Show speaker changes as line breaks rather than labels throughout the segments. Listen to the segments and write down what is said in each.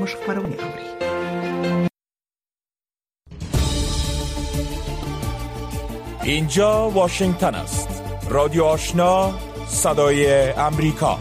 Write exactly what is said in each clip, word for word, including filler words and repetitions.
مش خبرونه اوري.
اینجا واشنگتن است. رادیو آشنا، صدای امریکا.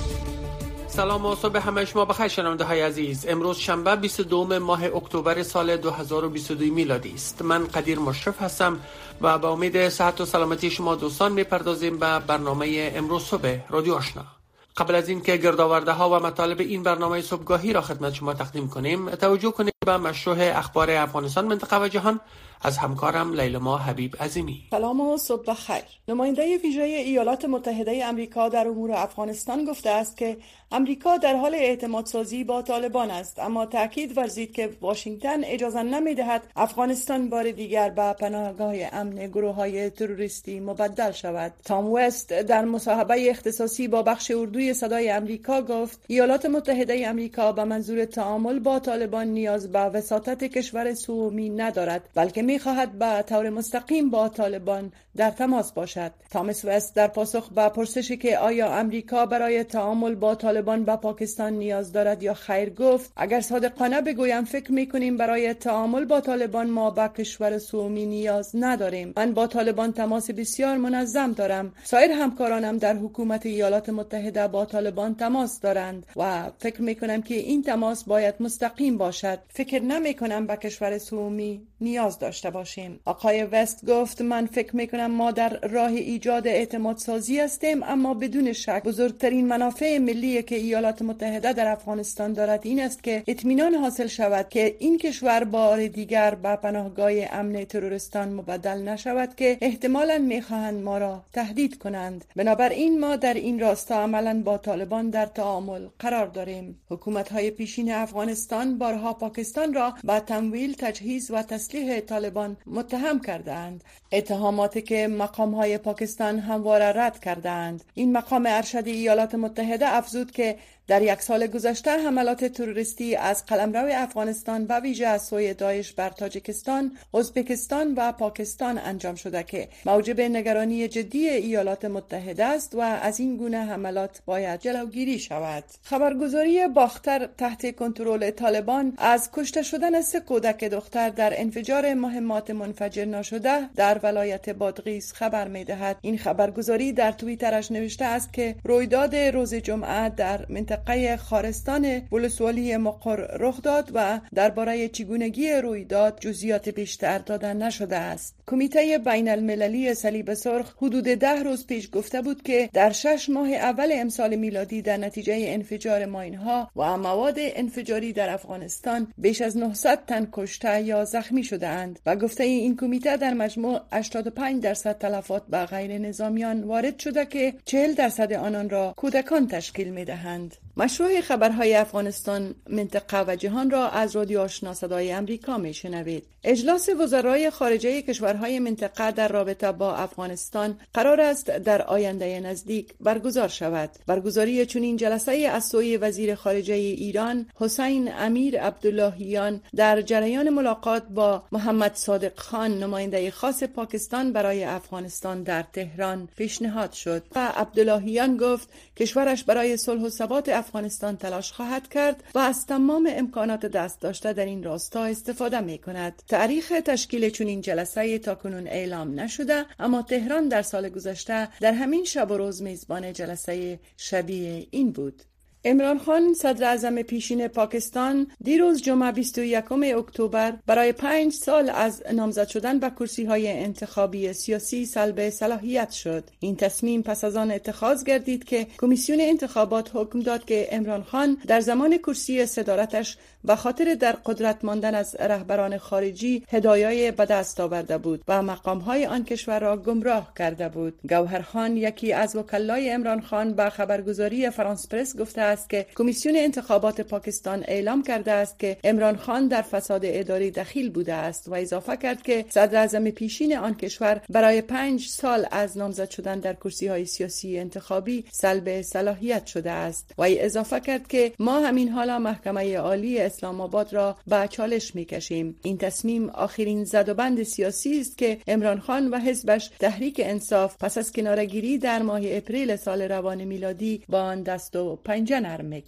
سلام و صبح همه شما بخیر شنونده های عزیز. امروز شنبه بیست و دوم ماه اکتبر سال دو هزار و بیست و دو میلادی است. من قدیر مشرف هستم و با امید صحت و سلامتی شما دوستان میپردازیم به برنامه امروز صبح رادیو آشنا. قبل از اینکه گردآورده ها و مطالب این برنامه صبحگاهی را خدمت شما تقدیم کنیم، توجه کنید به مشروع اخبار افغانستان، منطقه و جهان از همکارم لیلما حبیب عظیمی.
سلام و صبح بخیر. نماینده ویژه ایالات متحده آمریکا در امور افغانستان گفته است که آمریکا در حال اعتماد سازی با طالبان است، اما تاکید ورزید که واشنگتن اجازه نمی‌دهد افغانستان بار دیگر به پناهگاه امن گروه‌های تروریستی مبدل شود. تام وست در مصاحبه اختصاصی با بخش اردوی صدای آمریکا گفت ایالات متحده آمریکا به منظور تعامل با طالبان نیاز به وساطت کشور سومی ندارد، بلکه می‌خواهد به طور مستقیم با طالبان در تماس باشد. تامس وست در پاسخ به پرسشی که آیا آمریکا برای تعامل با طالبان به پاکستان نیاز دارد یا خیر گفت اگر صادقانه بگویم فکر می‌کنیم برای تعامل با طالبان ما به کشور سومی نیاز نداریم. من با طالبان تماس بسیار منظم دارم. سایر همکارانم در حکومت ایالات متحده با طالبان تماس دارند و فکر می‌کنم که این تماس باید مستقیم باشد. فکر نمی‌کنم به کشور سومی نیاز داشته باشیم. آقای وست گفت من فکر می‌کنم ما در راه ایجاد اعتماد سازی هستیم، اما بدون شک بزرگترین منافع ملی که ایالات متحده در افغانستان دارد این است که اطمینان حاصل شود که این کشور بار دیگر به پناهگاه امن تروریستان مبدل نشود که احتمالاً می‌خواهند ما را تهدید کنند. بنابراین ما در این راستا عملاً با طالبان در تعامل قرار داریم. حکومت‌های پیشین افغانستان بارها پاکستان را به تمویل، تجهیز و تسلیح طالبان متهم کردند، اتهاماتی که مقام‌های پاکستان همواره رد کردند. این مقام ارشد ایالات متحده افزود که در یک سال گذشته حملات تروریستی از قلمرو افغانستان و ویژه از سوی داعش بر تاجیکستان، ازبکستان و پاکستان انجام شده که موجب نگرانی جدی ایالات متحده است و از این گونه حملات باید جلوگیری شود. خبرگزاری باختر تحت کنترل طالبان از کشته شدن سه کودک دختر در انفجار مهمات منفجر ناشده در ولایت بادغیس خبر می‌دهد. این خبرگزاری در توییترش نوشته است که رویداد روز جمعه در منطقه منطقه خارستان ولسوالی مقر رخ داد و درباره چگونگی رویداد جزئیات بیشتر داده نشده است. کمیته بین المللی صلیب سرخ حدود ده روز پیش گفته بود که در شش ماه اول امسال میلادی در نتیجه انفجار ماینها و مواد انفجاری در افغانستان بیش از نهصد تن کشته یا زخمی شده اند و گفته این کمیته در مجموع هشتاد و پنج درصد تلفات به غیر نظامیان وارد شده که چهل درصد آنان را کودکان تشکیل می دهند. مشروع خبرهای افغانستان، منطقه و جهان را از رادیو آشنا صدای امریکا می شنوید. اجلاس وزرای خارجه کشورهای منطقه در رابطه با افغانستان قرار است در آینده نزدیک برگزار شود. برگزاری چنین جلسه از سوی وزیر خارجه ایران حسین امیر عبداللهیان در جریان ملاقات با محمد صادق خان نماینده خاص پاکستان برای افغانستان در تهران پیشنهاد شد و عبداللهیان گفت کشورش برای صلح و ثبات افغانستان تلاش خواهد کرد و از تمام امکانات دست داشته در این راستا استفاده می کند. تاریخ تشکیل چنین جلسه تاکنون اعلام نشده، اما تهران در سال گذشته در همین شب و روز میزبان جلسه شبیه این بود. عمران خان صدر اعظم پیشین پاکستان دیروز جمعه بیست و یکم اکتبر برای پنج سال از نامزد شدن به کرسی‌های انتخابی سیاسی سلب صلاحیت شد. این تصمیم پس از آن اتخاذ گردید که کمیسیون انتخابات حکم داد که عمران خان در زمان کرسی صدارتش به خاطر در قدرت ماندن از رهبران خارجی هدایای به دست آورده بود و مقام‌های آن کشور را گمراه کرده بود. گوهر خان، یکی از وکلای عمران خان، به خبرگزاری فرانس پرس گفته است که کمیسیون انتخابات پاکستان اعلام کرده است که عمران خان در فساد اداری دخیل بوده است و اضافه کرد که صدر اعظم پیشین آن کشور برای پنج سال از نامزد شدن در کرسی‌های سیاسی انتخابی سلب صلاحیت شده است و اضافه کرد که ما همین حالا محکمه عالی اسلام آباد را به چالش می‌کشیم. این تصمیم آخرین زدوبند سیاسی است که عمران خان و حزبش تحریک انصاف پس از کناره‌گیری در ماه اپریل سال روان میلادی با آن دست و پنجه نرم می‌کند.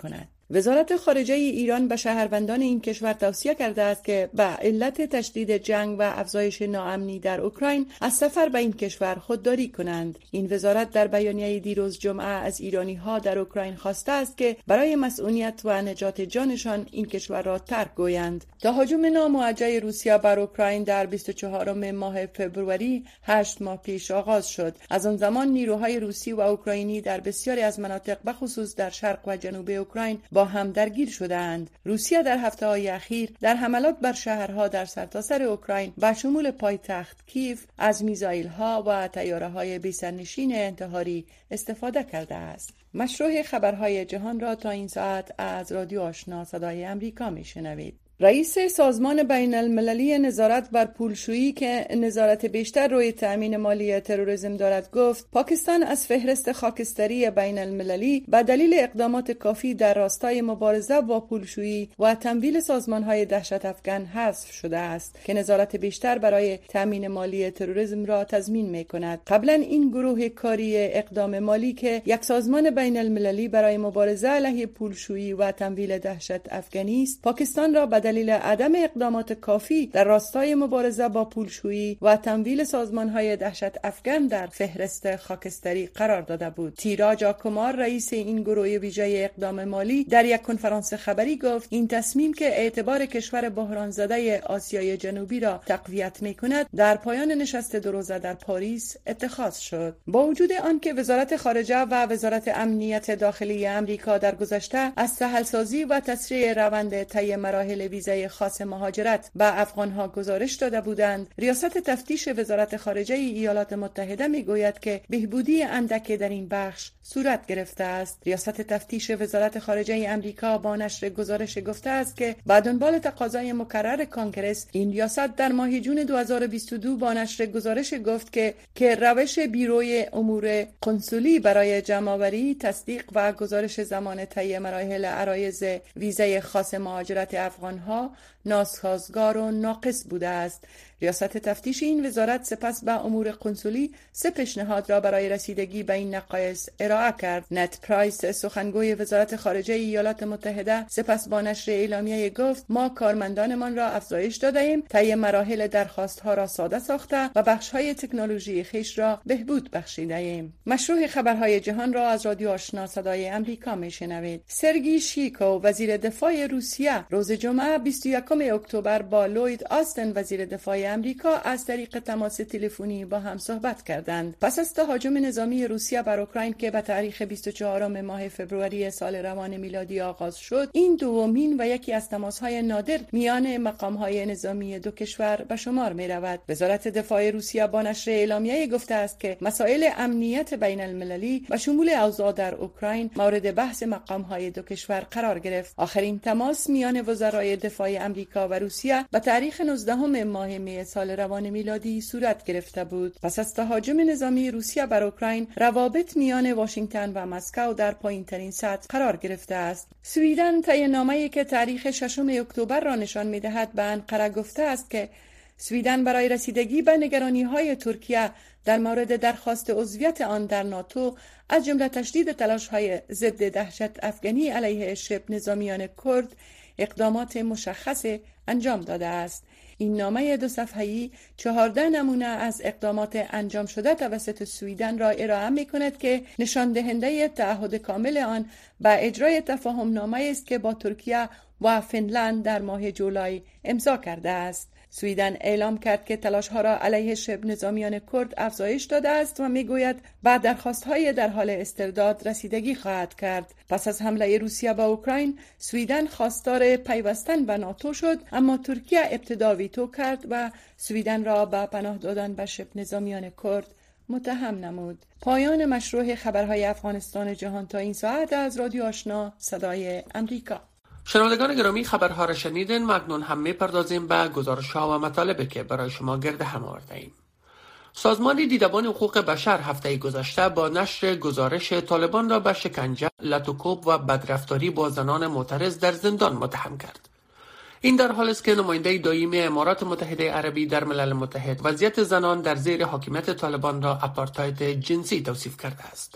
وزارت خارجه ایران به شهروندان این کشور توصیه کرده است که به علت تشدید جنگ و افزایش ناامنی در اوکراین از سفر به این کشور خودداری کنند. این وزارت در بیانیه دیروز جمعه از ایرانی‌ها در اوکراین خواسته است که برای مسئولیت و نجات جانشان این کشور را ترک گویند. تا هجوم ناموجه روسیه بر اوکراین در بیست و چهارم ماه فوریه هشت ماه پیش آغاز شد. از آن زمان نیروهای روسی و اوکراینی در بسیاری از مناطق به خصوص در شرق و جنوب اوکراین با هم درگیر شده‌اند. روسیه در هفته‌های اخیر در حملات بر شهرها در سرتاسر اوکراین به شمول پایتخت کیف از میزایل‌ها و طیاره‌های بی‌سرنشین انتحاری استفاده کرده است. مشروع خبرهای جهان را تا این ساعت از رادیو آشنا صدای امریکا میشنوید. رئیس سازمان بین المللی نظارت بر پولشویی که نظارت بیشتر روی تأمین مالی تروریسم دارد گفت پاکستان از فهرست خاکستری بین المللی به دلیل اقدامات کافی در راستای مبارزه با پولشویی و تمویل سازمان‌های دهشت افکن حذف شده است که نظارت بیشتر برای تأمین مالی تروریسم را تضمین می‌کند. قبلا این گروه کاری اقدام مالی که یک سازمان بین المللی برای مبارزه علیه پولشویی و تمویل دهشت افکنی است، پاکستان را به دلیل عدم اقدامات کافی در راستای مبارزه با پولشویی و تمویل سازمان‌های دهشت افکن در فهرست خاکستری قرار داده بود. تیراجا کمار رئیس این گروه ویژه اقدام مالی در یک کنفرانس خبری گفت این تصمیم که اعتبار کشور بحران زده آسیای جنوبی را تقویت می‌کند در پایان نشست دو روزه در پاریس اتخاذ شد. با وجود آنکه وزارت خارجه و وزارت امنیت داخلی آمریکا در گذشته از سهل‌سازی و تسریع روند طی مراحل ویزای خاص مهاجرت به افغانها گزارش داده بودند، ریاست تفتیش وزارت خارجه ایالات متحده میگوید که بهبودی اندکی در این بخش صورت گرفته است. ریاست تفتیش وزارت خارجه امریکا با نشر گزارش گفته است که به دنبال تقاضای مکرر کانگرس، این ریاست در ماه جون دو هزار و بیست و دو با نشر گزارش گفت که که روش بیروی امور کنسولی برای جمع‌آوری، تصدیق و گزارش زمان طی مراحل عرایض ویزای خاص مهاجرت افغانها ناسازگار و ناقص بوده است. ریاست تفتیش این وزارت سپس به امور کنسولی سه پیشنهاد را برای رسیدگی به این نقایص ارائه کرد. نت پرایس سخنگوی وزارت خارجه ایالات متحده سپس با نشر اعلامیه گفت ما کارمندانمان را افزایش داده ایم، طی مراحل درخواست‌ها را ساده ساخته و بخش‌های تکنولوژی خویش را بهبود بخشیده ایم. مشروع خبرهای جهان را از رادیو آشنا صدای امریکا میشنوید. سرگئی شویکو وزیر دفاع روسیه روز جمعه بیست و یکم اکتبر با لوید آستن وزیر دفاع امریکا از طریق تماس تلفنی با هم صحبت کردند. پس از تهاجم نظامی روسیه بر اوکراین که به تاریخ بیست و چهارم ماه فوریه سال روان میلادی آغاز شد، این دومین و یکی از تماس‌های نادر میان مقام‌های نظامی دو کشور به شمار می‌رود. وزارت دفاع روسیه با نشر اعلامیه گفته است که مسائل امنیت بین المللی و شمول اوضاع در اوکراین مورد بحث مقام‌های دو کشور قرار گرفت. آخرین تماس میان وزرای دفاع امریکا و روسیه به تاریخ نوزدهم ماه می سال روان میلادی صورت گرفته بود. پس از تهاجم نظامی روسیه بر اوکراین، روابط میان واشنگتن و مسکو در پایین‌ترین سطح قرار گرفته است. سویدن طی نامه‌ای که تاریخ ششم اکتبر را نشان می‌دهد به انقره گفته است که سویدن برای رسیدگی به نگرانی‌های ترکیه در مورد درخواست عضویت آن در ناتو از جمله تشدید تلاش‌های ضد دهشت افغانی علیه شبه نظامیان کرد اقدامات مشخص انجام داده است. این نامه دو صفحه‌ای چهارده نمونه از اقدامات انجام شده توسط سویدن را ارائه می‌کند که نشان دهنده تعهد کامل آن به اجرای تفاهم نامه است که با ترکیه و فنلند در ماه جولای امضا کرده است. سویدن اعلام کرد که تلاش‌ها را علیه شبه نظامیان کرد افزایش داده است و میگوید به درخواست‌های در حال استرداد رسیدگی خواهد کرد. پس از حمله روسیه به اوکراین، سویدن خواستار پیوستن به ناتو شد، اما ترکیه ابتدا ویتو کرد و سویدن را به پناه دادن به شبه نظامیان کرد متهم نمود. پایان مشروع خبرهای افغانستان جهان تا این ساعت از رادیو آشنا صدای امریکا.
شنوندگان گرامی، خبرها را شنیدین. مکنون هم می‌پردازیم به گزارش‌ها و مطالبی که برای شما گرد هم آورده‌ایم. سازمان دیدبان حقوق بشر هفته گذشته با نشر گزارش طالبان را به شکنجه، لطوکوب و بدرفتاری با زنان معترض در زندان متهم کرد. این در حالی است که نماینده دائمی امارات متحده عربی در ملل متحد وضعیت زنان در زیر حاکمیت طالبان را آپارتاید جنسی توصیف کرده است.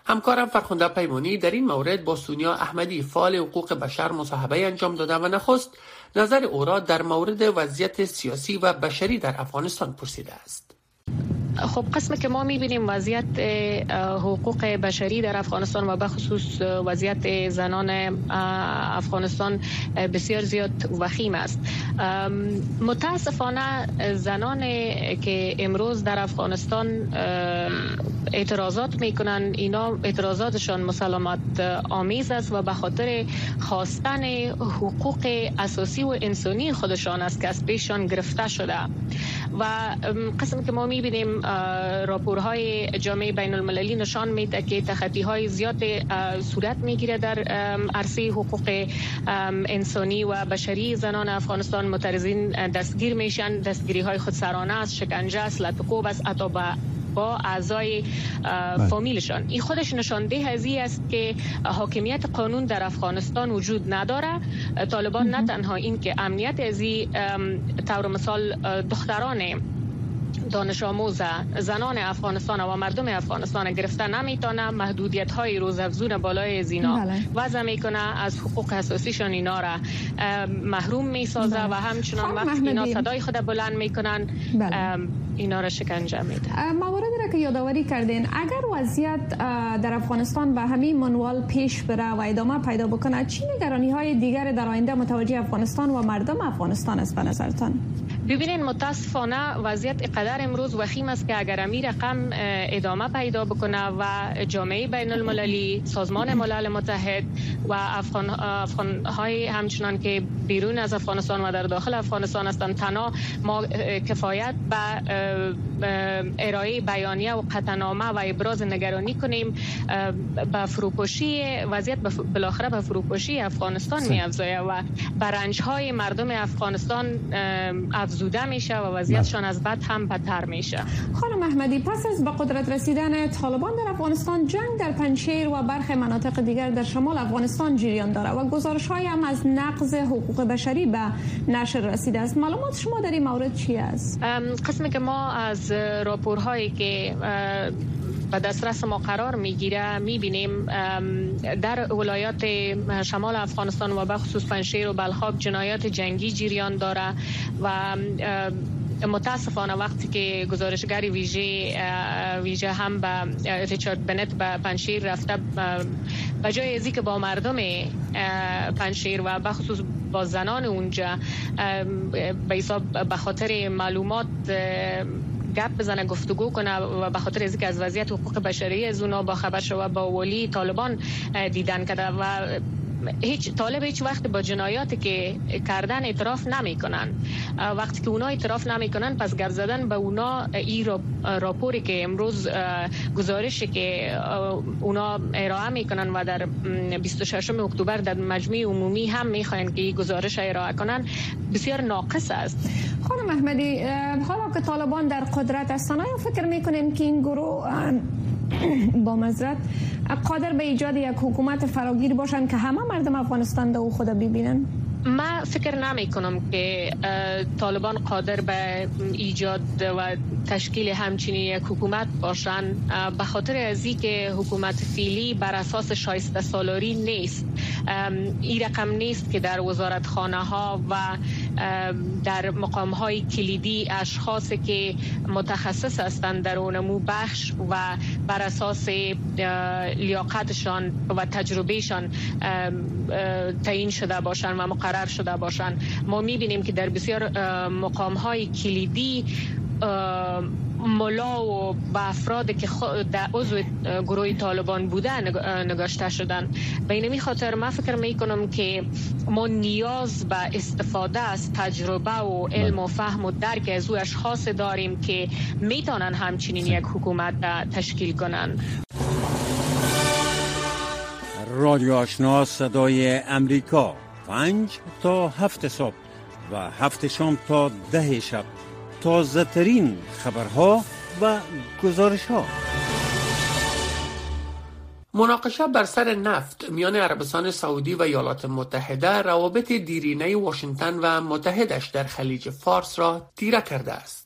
همکارم فرخنده پیمانی در این مورد با سونیا احمدی فعال حقوق بشر مصاحبه انجام داده و نخست نظر او را در مورد وضعیت سیاسی و بشری در افغانستان پرسیده است.
خب قسمی که ما می‌بینیم وضعیت حقوق بشری در افغانستان و بخصوص وضعیت زنان افغانستان بسیار زیاد وخیم است. متاسفانه زنان که امروز در افغانستان اعتراضات میکنن، اینا اعتراضاتشان مسالمت آمیز است و به خاطر خواستن حقوق اساسی و انسانی خودشان است که از پیششان گرفته شده. و قسمی که ما می‌بینیم راپورهای جامعه بین المللی نشان میده که تخطی‌های زیاد صورت میگیره در عرصه حقوق انسانی و بشری زنان افغانستان. معترضین دستگیر میشن، دستگیری‌های خودسرانه است، شکنجه است، لطم‌وکوب است، حتی با اعضای فامیلشان. این خودش نشانده از این است که حاکمیت قانون در افغانستان وجود نداره. طالبان نه تنها این که امنیت از این طور مثال دختران دانش آموز زنان افغانستان و مردم افغانستان گرفته نمیتونه، محدودیت های روزافزون بالای زینا وضع میکنه، از حقوق اساسیشان اینا را محروم میسازه و همچنان وقتی اینا صدای خود بلند میکنن اینا را شکنجه میده.
مواردی را که یادآوری کردین، اگر وضعیت در افغانستان به همین منوال پیش بره و ادامه پیدا بکنه، چه نگرانی های دیگر در آینده متوجه افغانستان و مردم افغانستان است به نظرتان؟
ببینید متاسفانه وضعیت قدر امروز وخیم است که اگر این رقم ادامه پیدا بکنه و جامعه بین المللی، سازمان ملل متحد و افغان افغان های همچنان که بیرون از افغانستان و در داخل افغانستان هستند، تنها ما کفایت به ارائه بیانیه و قطعنامه و ابراز نگرانی کنیم، به فروپاشی وضعیت بالاخره به فروپاشی افغانستان می‌افزاید و برنج‌های مردم افغانستان افزوده میشه و وضعیتشان از بد هم بدتر میشه.
خانم احمدی، پس از به قدرت رسیدن طالبان در افغانستان، جنگ در پنجشیر و برخی مناطق دیگر در شمال افغانستان جریان داره و گزارش‌های هم از نقض حقوق بشری به نشر رسیده است. معلومات شما در این مورد چی است؟
قسمی که ما از راپورهایی که به دسترس ما قرار میگیره میبینیم در ولایات شمال افغانستان و به خصوص پنجشیر و بلخاب جنایات جنگی جریان داره و متاسفانه وقتی که گزارشگر ویژه ویژه هم به ریچارد بنت به پنجشیر رفته، به جای از اینکه با مردم پنجشیر و به خصوص با زنان اونجا به حساب به خاطر معلومات گپ بزنه، گفتگو کنه و به خاطر از اینکه از وضعیت حقوق بشری از اونا با خبر شوه، با ولی طالبان دیدن کرده و هیچ طالب هیچ وقت با جنایاتی که کردن اعتراف نمیکنن. وقتی که اونا اعتراف نمیکنن، پس گرد زدن به اونا این راپوری که امروز گزارشی که اونا ارائه میکنن و در بیست و ششم اکتبر در مجمع عمومی هم میخواین که این گزارش ارائه کنن بسیار ناقص است.
خانم احمدی، حالا که طالبان در قدرت هستن، آیا فکر میکنین که این گروه با معذرت قادر به ایجاد یک حکومت فراگیر باشن که همه مردم افغانستان دو خود ببینن؟
من فکر نمی کنم که طالبان قادر به ایجاد و تشکیل همچنین یک حکومت باشن، به خاطر از اینکه حکومت فعلی بر اساس شایسته سالاری نیست. این رقم نیست که در وزارتخانه ها و در مقام های کلیدی اشخاصی که متخصص هستند در اونمو بخش و بر اساس لیاقتشان و تجربهشان تعیین شده باشند و مقرر شده باشند. ما می‌بینیم که در بسیار مقام های کلیدی ملا و با افراد که در عضو گروه طالبان بوده نگاشته شدن. به این خاطر من فکر میکنم که ما نیاز به استفاده از تجربه و علم و فهم و درک از او اشخاص داریم که میتونن همچنین یک حکومت تشکیل کنن.
رادیو آشنا صدای امریکا، پنج تا هفت صبح و هفت شام تا ده شب، تازه ترین خبرها و گزارش ها.
مناقشه بر سر نفت میان عربستان سعودی و ایالات متحده روابط دیرینه واشنگتن و متحدش در خلیج فارس را تیره کرده است.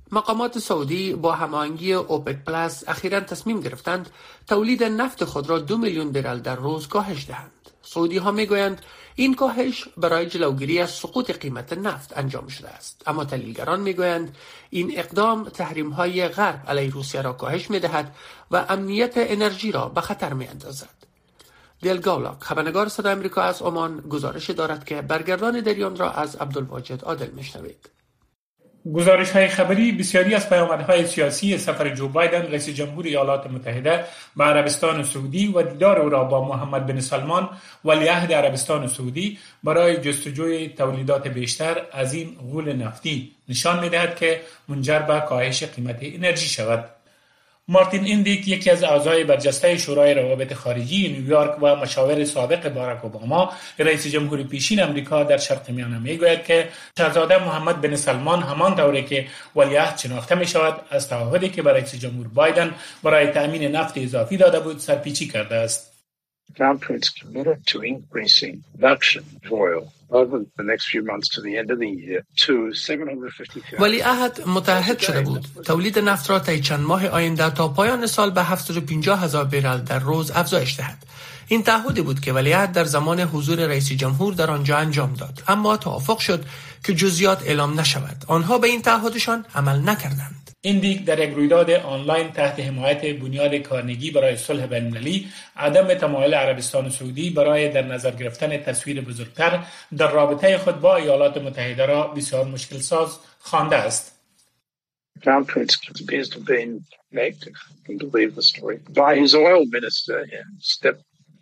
مقامات سعودی با هماهنگی اوپک پلاس اخیراً تصمیم گرفتند تولید نفت خود را دو میلیون برل در روز کاهش دهند. سعودی ها می گویند این کاهش برای جلوگیری از سقوط قیمت نفت انجام شده است، اما تحلیلگران می گویند این اقدام تحریم های غرب علیه روسیه را کاهش می دهد و امنیت انرژی را به خطر می اندازد. دیل گاولاک، خبرنگار صدای آمریکا از عمان، گزارش دارد که برگردان دریان را از عبدالواجد عادل میشنوید.
گزارش های خبری بسیاری از پیامدهای سیاسی سفر جو بایدن رئیس جمهور ایالات متحده به عربستان سعودی و دیدار او را با محمد بن سلمان ولیعهد عربستان سعودی برای جستجوی تولیدات بیشتر از این غول نفتی نشان می‌دهد که منجر به کاهش قیمت انرژی شود. مارتین ایندیک، یکی از اعضای برجسته شورای روابط خارجی نیویورک و مشاور سابق باراک اوباما رئیس جمهور پیشین امریکا در شرق میانه میگوید که شاهزاده محمد بن سلمان همان طوری که ولیعهد شناخته می شود از تعهدی که برای رئیس جمهور بایدن برای تأمین نفت اضافی داده بود سرپیچی کرده است.
Crown Prince committed to increasing production of oil over the next few months to the end of the year to seven hundred fifty thousand.
ولیعهد متعهد شده بود تولید نفت را طی چند ماه آینده تا پایان سال به هفتصد و پنجاه هزار برل در روز افزایش دهد. این تعهدی بود که ولیعهد در زمان حضور رئیس جمهور در آنجا انجام داد، اما توافق شد که جزئیات اعلام نشود. آنها به این تعهدشان عمل نکردند.
ایندیک در یک رویداد آنلاین تحت حمایت بنیاد کارنگی برای صلح بین‌المللی عدم تمایل عربستان سعودی برای در نظر گرفتن تصویر بزرگتر در رابطه خود با ایالات متحده را بسیار مشکل ساز خوانده است.
Crown Prince appears to have been begged to believe the story by his oil minister and step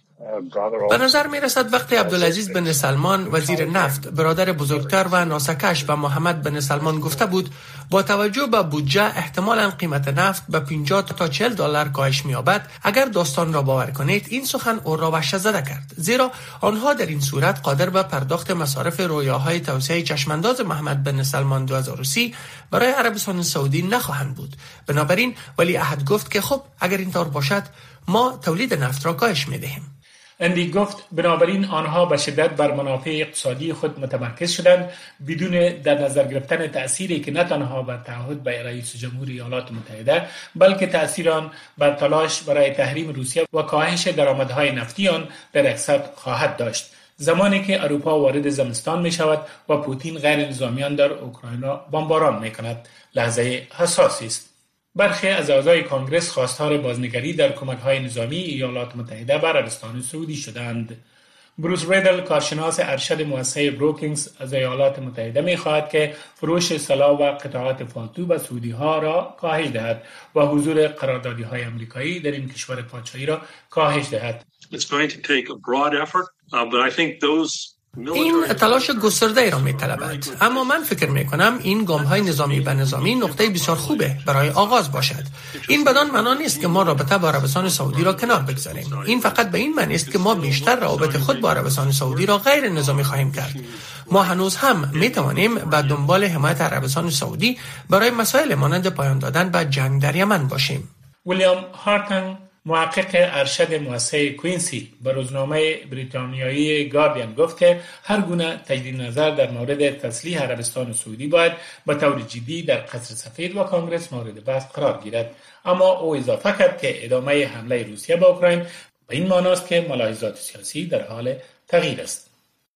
به نظر می رسد وقتی عبدالعزیز بن سلمان وزیر نفت برادر بزرگتر و ناسکش و محمد بن سلمان گفته بود با توجه به بودجه احتمالاً قیمت نفت به پنجاه تا چهل دلار کاهش می یابد. اگر داستان را باور کنید این سخن او را وحشت زده کرد، زیرا آنها در این صورت قادر به پرداخت مصارف رویاهای توسعه چشمانداز محمد بن سلمان دو هزار و سی برای عربستان سعودی نخواهند بود. بنابراین ولیعهد گفت که خب اگر اینطور باشد ما تولید نفت را کاهش می دهیم.
اندی گفت بنابراین آنها به شدت بر منافع اقتصادی خود متمرکز شدند بدون در نظر گرفتن تأثیری که نه تنها بر تعهد به رئیس جمهور ایالات متحده بلکه تأثیر آن بر تلاش برای تحریم روسیه و کاهش درآمدهای نفتی آن در اقتصاد خواهد داشت، زمانی که اروپا وارد زمستان می شود و پوتین غیر نظامیان در اوکراین بمباران می کند. لحظه حساسی است. برخی از اعضای کانگرس خواستار بازنگری در کمک‌های نظامی ایالات متحده به عربستان سعودی شدند. بروس ریدل، کارشناس ارشد مؤسسه بروکینگز از ایالات متحده می‌خواهد که فروش سلاح و قطعات فالتو به سعودی‌ها را کاهش دهد و حضور قراردادی‌های آمریکایی در این کشور پادشاهی را کاهش دهد.
It's going to take a broad effort, uh, but I think those
این تلاش گسترده ای را می طلبد، اما من فکر می کنم این گام های نظامی به نظامی نقطه بسیار خوبه برای آغاز باشد. این بدان معنا نیست که ما رابطه با عربستان سعودی را کنار بگذاریم. این فقط به این معنی است که ما بیشتر روابط خود با عربستان سعودی را غیر نظامی خواهیم کرد. ما هنوز هم می توانیم به دنبال حمایت عربستان سعودی برای مسائل مانند پایان دادن به جنگ در یمن باشیم.
ویلیام هارتن، محقق ارشد مؤسسه کوینسی، به روزنامه بریتانیایی گاردین گفت که هر گونه تجدید نظر در مورد تسلیح عربستان سعودی باید به طور جدی در قصر سفید و کانگرس مورد بحث قرار گیرد. اما او اضافه کرد که ادامه حمله روسیه به اوکراین به این معناست که ملاحظات سیاسی در حال تغییر است.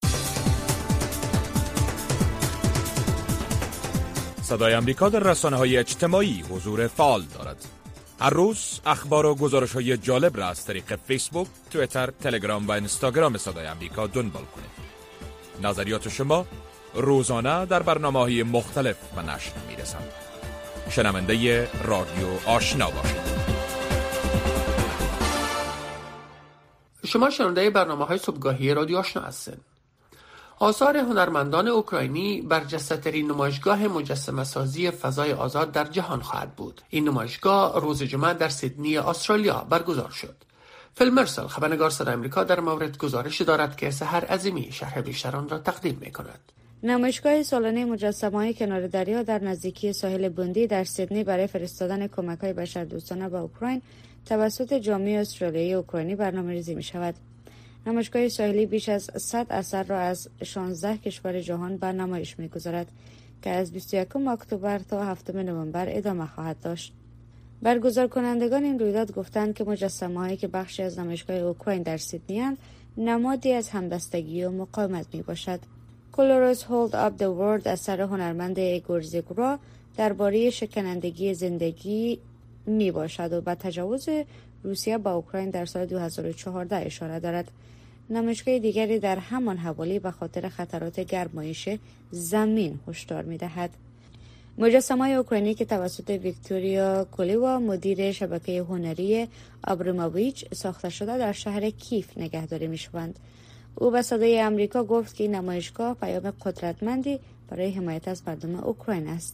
صدای آمریکا در رسانه‌های اجتماعی حضور فعال دارد. هر روز اخبار و گزارش‌های جالب را از طریق فیسبوک، توییتر، تلگرام و اینستاگرام صدای آمریکا دنبال کنید. نظریات شما روزانه در برنامه‌های مختلف به نشر می‌رسند. شنونده رادیو آشنا باشید.
شما شنونده برنامه‌های صبحگاهی رادیو آشنا هستید. آثار هنرمندان اوکراینی برجسته‌ترین نمایشگاه مجسمه سازی فضای آزاد در جهان خواهد بود. این نمایشگاه روز جمعه در سیدنی استرالیا برگزار شد. فیل مرسل، خبرنگار صدای آمریکا، در مورد گزارش دارد که سحر عظیمی شرح بیشتر آن را تقدیم می‌کند.
نمایشگاه سالانه مجسمه‌های کنار دریا در نزدیکی ساحل بوندی در سیدنی برای فرستادن کمک‌های بشردوستانه به اوکراین توسط جامعه استرالیایی اوکراینی برنامه‌ریزی می‌شود. نمایشگاه ساحلی بیش از صد اثر را از شانزده کشور جهان به نمایش می‌گذارد. که از بیست و یکم اکتبر تا هفتم نوامبر ادامه خواهد داشت. برگزار کنندگان این رویداد گفتند که مجسمه‌هایی که بخشی از نمایشگاه اوکراین در سیدنی اند نمادی از همبستگی و مقاومت میباشد. Colors Hold Up the World اثر هنرمند ایگور زیگورا درباره شکنندگی زندگی می باشد و به تجاوز روسیه با اوکراین در سال دو هزار و چهارده اشاره دارد. نمایشگاه دیگری در همان حوالی به خاطر خطرات گرمایش زمین هشدار می دهد. مجسمه اوکراینی که توسط ویکتوریا کولیوا مدیر شبکه هنری آبراموویچ ساخته شده در شهر کیف نگهداری می شوند. او به صدای آمریکا گفت که این نمایشگاه پیام قدرتمندی برای حمایت از مردم اوکراین است.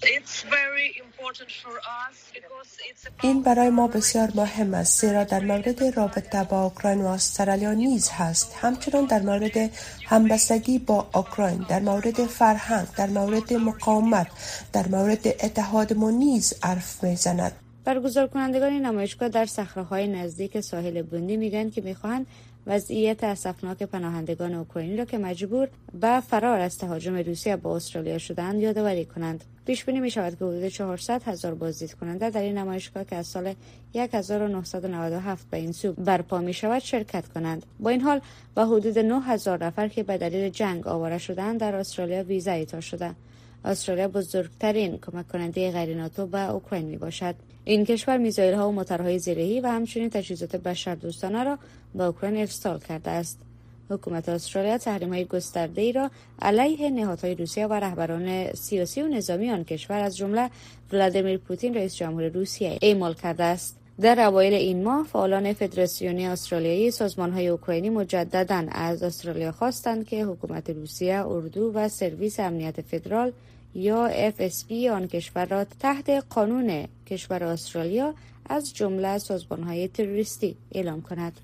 این برای ما بسیار مهم است، زیرا در مورد رابطه با اوکراین و استرالیا نیز هست، همچنان در مورد همبستگی با اوکراین، در مورد فرهنگ، در مورد مقاومت، در مورد اتحادمان نیز حرف میزند.
برگزار کنندگان نمایشگاه در صخره‌های نزدیک ساحل بوندی میگن که میخواهند وضعیت اسفناک پناهندگان اوکراینی را که مجبور به فرار از تهاجم روسیه با استرالیا شدند یادآوری کنند. پیش بینی می شود که حدود چهارصد هزار بازدید کننده در این نمایشگاه که از سال هزار و نهصد و نود و هفت به این سو برپا می شود شرکت کنند. با این حال با حدود نه هزار نفر که به دلیل جنگ آواره شدند در استرالیا ویزا اعطا شده. استرالیا بزرگترین کمک کننده غیر ناتو به اوکراین می باشد. این کشور میزایل ها و موتورهای زیرهی و همچنین تجهیزات بشردوستانه را به اوکراین ارسال کرده است. حکومت استرالیا تحریم‌های گسترده‌ای را علیه نهادهای روسیه و رهبران سیاسی و نظامی آن کشور از جمله ولادیمیر پوتین رئیس جمهور روسیه اعمال کرده است. در اوایل این ماه فعالان فدراسیونی استرالیایی سازمان‌های اوکراینی مجدداً از استرالیا خواستند که حکومت روسیه اردو و سرویس امنیت فدرال یا اف اس بی آن کشور را تحت قانون کشور استرالیا از جمله سازمان‌های تروریستی اعلام کند.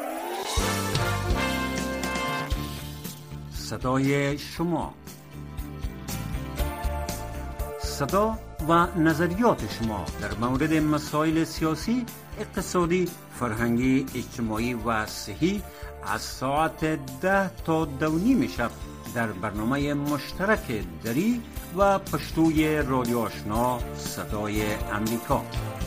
صدای شما، صدا و نظریات شما در مورد مسائل سیاسی، اقتصادی، فرهنگی، اجتماعی و صحی از ساعت ده تا دو نیم شب در برنامه مشترک دری و پشتوی رادیو آشنا صدای امریکا.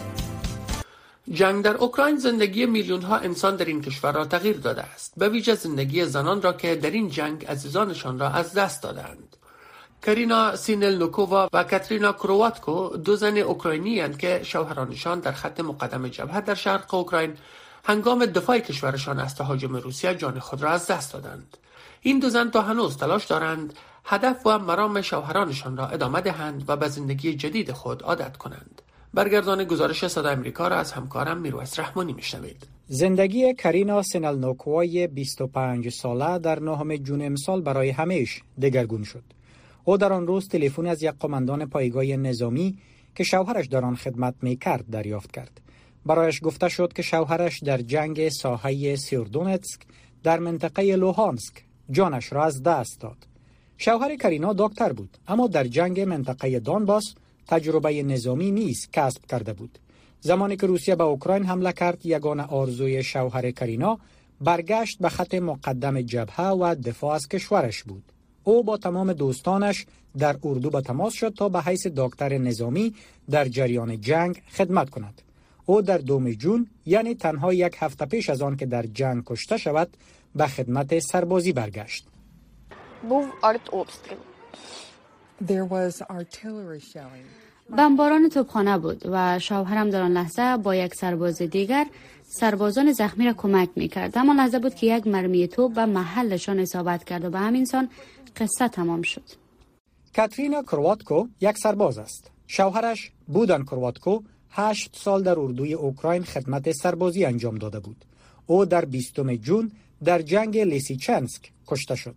جنگ در اوکراین زندگی میلیون ها انسان در این کشور را تغییر داده است، به ویژه زندگی زنان را که در این جنگ عزیزانشان را از دست دادند. کرینا سینلنوکووا و کاترینا کرواتکو دو زن اوکراینی اند که شوهرانشان در خط مقدم جبهه در شرق اوکراین هنگام دفاع کشورشان از تهاجم روسیه جان خود را از دست دادند. این دو زن تا هنوز تلاش دارند هدف و مرام شوهرانشان را ادامه دهند و به زندگی جدید خود عادت کنند. برگردان گزارش صدای امریکا را از همکارم میرویس رحمانی میشنوید.
زندگی کرینا سینلنوکووای بیست و پنج ساله در نهم جون امسال برای همیشه دگرگون شد. او در آن روز تلفن از یک قماندان پایگاه نظامی که شوهرش در آن خدمت میکرد دریافت کرد. برایش گفته شد که شوهرش در جنگ ساحه سیردونتسک در منطقه لوهانسک جانش را از دست داد. شوهر کرینا دکتر بود، اما در جنگ منطقه دونباس تجربه نظامی نیز کسب کرده بود. زمانی که روسیه به اوکراین حمله کرد، یگانه آرزوی شوهر کرینا برگشت به خط مقدم جبهه و دفاع از کشورش بود. او با تمام دوستانش در اردو به تماس شد تا به حیث دکتر نظامی در جریان جنگ خدمت کند. او در دوم جون، یعنی تنها یک هفته پیش از آن که در جنگ کشته شود، به خدمت سربازی برگشت.
بمباران توپخانه بود و شوهرم در آن لحظه با یک سرباز دیگر سربازان زخمی را کمک می‌کرد. اما لحظه بود که یک مرمی توپ به محلشان اصابت کرد و به همین سان قصه تمام شد.
کاترینا کرواتکو یک سرباز است. شوهرش بودان کرواتکو هشت سال در اردوی اوکراین خدمت سربازی انجام داده بود. او در بیستم جون در جنگ لیسیچنسک کشته شد.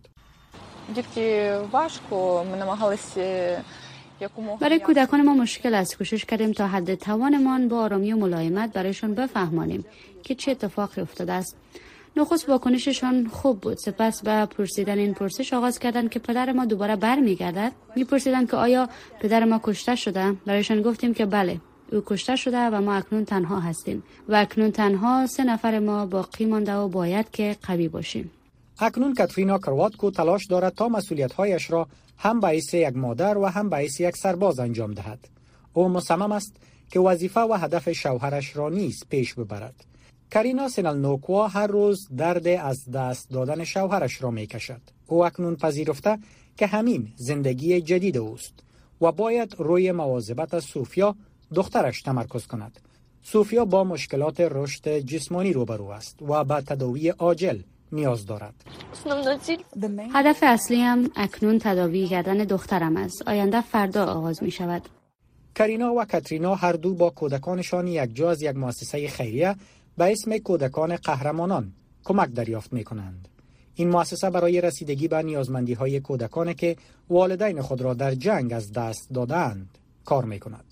برای کودکان ما مشکل است. کوشش کردیم تا حد توانمان با آرامی و ملایمت برایشان بفهمانیم که چه اتفاقی افتاده است. نخست واکنششان خوب بود. سپس به پرسیدن این پرسش آغاز کردند که پدر ما دوباره برمیگردد. میپرسیدند که آیا پدر ما کشته شده؟ برایشان گفتیم که بله، او کشته شده و ما اکنون تنها هستیم و اکنون تنها سه نفر ما باقی مانده و باید که قوی باشیم.
اکنون کاترینا کرواتکو تلاش دارد تا مسئولیت‌هایش را هم به حیث یک مادر و هم به حیث یک سرباز انجام دهد. او مصمم است که وظیفه و هدف شوهرش را نیز پیش ببرد. کرینا سینالنوکوا هر روز درد از دست دادن شوهرش را می‌کشد. او اکنون پذیرفته که همین زندگی جدید اوست و باید روی مواظبت از صوفیا دخترش تمرکز کند. صوفیا با مشکلات رشد جسمانی روبرو است و به تداوی عاجل نیاز دارد.
هدف اصلیم اکنون تداوی کردن دخترم است. آینده فردا آغاز می شود.
کرینا و کاترینا هر دو با کودکانشان یک جا از یک مؤسسه خیریه به اسم کودکان قهرمانان کمک دریافت می کنند. این مؤسسه برای رسیدگی به نیازمندی های کودکانی که والدین خود را در جنگ از دست دادند کار می کند.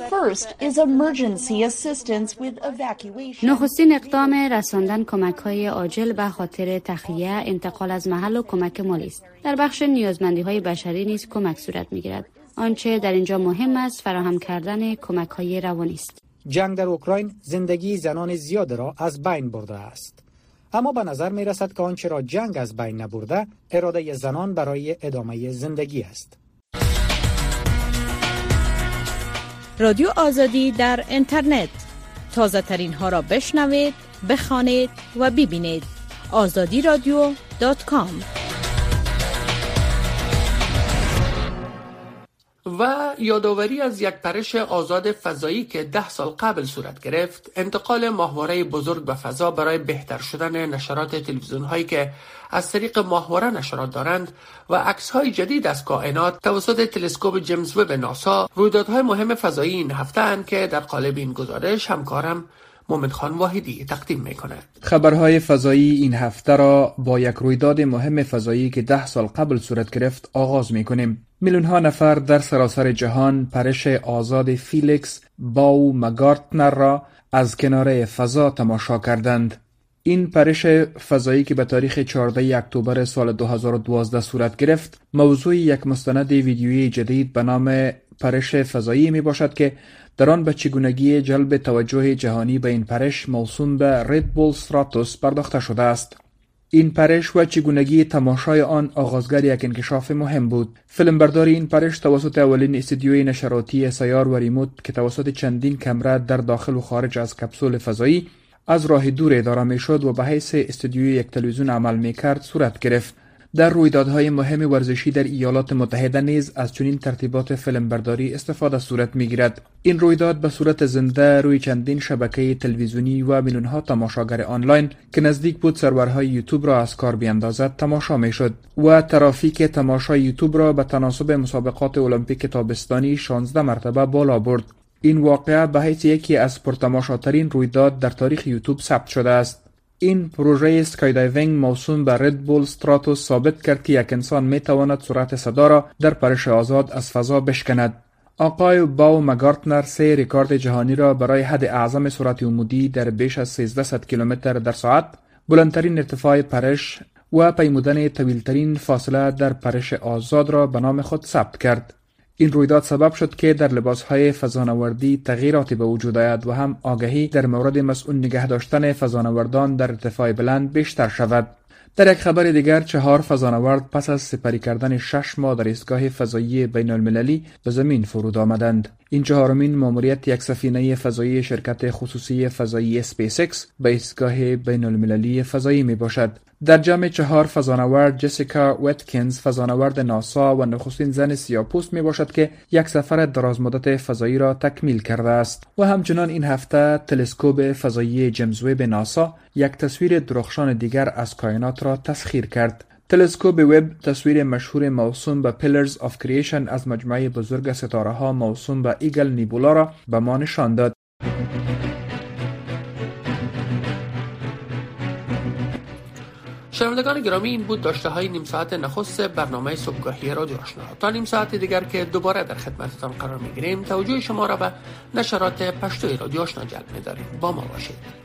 نخستین اقدام رساندن کمک‌های عاجل به خاطر تخلیه، انتقال از محل و کمک مالی است. در بخش نیازمندی‌های بشری نیز کمک صورت می‌گیرد. آنچه در اینجا مهم است فراهم کردن کمک‌های روانی است.
جنگ در اوکراین زندگی زنان زیاد را از بین برده است. اما به نظر می‌رسد که آنچه را جنگ از بین نبرده، اراده زنان برای ادامه زندگی است.
رادیو آزادی در اینترنت، تازه ترین ها را بشنوید، بخوانید و ببینید. آزادی رادیو دات کام.
و یادآوری از یک پرش آزاد فضایی که ده سال قبل صورت گرفت، انتقال ماهواره بزرگ به فضا برای بهتر شدن نشرات تلویزیون هایی که از طریق ماهواره نشرات دارند و عکس های جدید از کائنات توسط تلسکوپ جیمز وب ناسا، رویدادهای مهم فضایی این هفته اند که در قالب این گزارش همکارم مومن خان واحدی تقدیم میکنه.
خبرهای فضایی این هفته را با یک رویداد مهم فضایی که ده سال قبل صورت گرفت آغاز میکنیم. میلیون ها نفر در سراسر جهان پرش آزاد فیلیکس باو مگارتنر را از کناره فضا تماشا کردند. این پرش فضایی که به تاریخ چهاردهم اکتبر سال دو هزار و دوازده صورت گرفت، موضوع یک مستند ویدیویی جدید به نام پرش فضایی می باشد که در آن به چگونگی جلب توجه جهانی به این پرش موسوم به رد بول استراتوس پرداخته شده است. این پرش و چگونگی تماشای آن آغازگر یک انکشاف مهم بود. فیلمبرداری این پرش توسط اولین استودیوی نشراتی سیار و ریموت که توسط چندین کامرا در داخل و خارج از کپسول فضایی از راه دور اداره می شد و به حیث استودیوی یک تلویزیون عمل می کرد صورت گرفت. در رویدادهای مهم ورزشی در ایالات متحده نیز از چنین ترتیبات فیلمبرداری استفاده صورت می گیرد. این رویداد به صورت زنده روی چندین شبکه تلویزیونی و میلیون‌ها تماشاگر آنلاین که نزدیک بود سرورهای یوتیوب را از کار بیاندازد تماشا می شد و ترافیک تماشای یوتیوب را به تناسب مسابقات المپیک تابستانی شانزده مرتبه بالا برد. این واقعه به حیث یکی از پرتماشاترین رویداد در تاریخ یوتیوب ثبت شده است. این پروژه اسکای دایوینگ موسوم به رد بول استراتوس ثابت کرد که یک انسان می تواند سرعت صدا را در پرش آزاد از فضا بشکند. آقای باو مگارتنر سه رکورد جهانی را برای حد اعظم سرعت عمودی در بیش از سیزده کیلومتر در ساعت، بلندترین ارتفاع پرش و پیمودن طویلترین فاصله در پرش آزاد را به نام خود ثبت کرد. این رویداد سبب شد که در لباسهای فضانوردی تغییراتی به وجود آید و هم آگاهی در مورد مسئول نگه داشتن فضانوردان در ارتفاع بلند بیشتر شود. در یک خبر دیگر، چهار فضانورد پس از سپری کردن شش ماه در ایستگاه فضایی بین المللی به زمین فرود آمدند. این چهارمین ماموریت یک سفینه فضایی شرکت خصوصی فضایی اسپیس ایکس به ایستگاه بین المللی فضایی می باشد. در جمع چهار فضانورد، جسیکا واتکینز فضانورد ناسا و نخستین زن سیاه‌پوست می باشد که یک سفر درازمدت فضایی را تکمیل کرده است. و همچنان این هفته تلسکوپ فضایی جیمز وب ناسا یک تصویر درخشان دیگر از کائنات را تسخیر کرد. تلسکوپ وب تصویر مشهور موسوم به Pillars of Creation از مجموعه بزرگ ستاره ها موسوم به ایگل نیبولا را به ما نشان داد.
شنوندگان گرامی، این بود داشته های نیم ساعت نخست برنامه صبحگاهی رادیو آشنا. تا نیم ساعت دیگر که دوباره در خدمتتان قرار می گیریم، توجه شما را به نشرات پشتوی رادیو آشنا جلب می داریم. با ما باشید.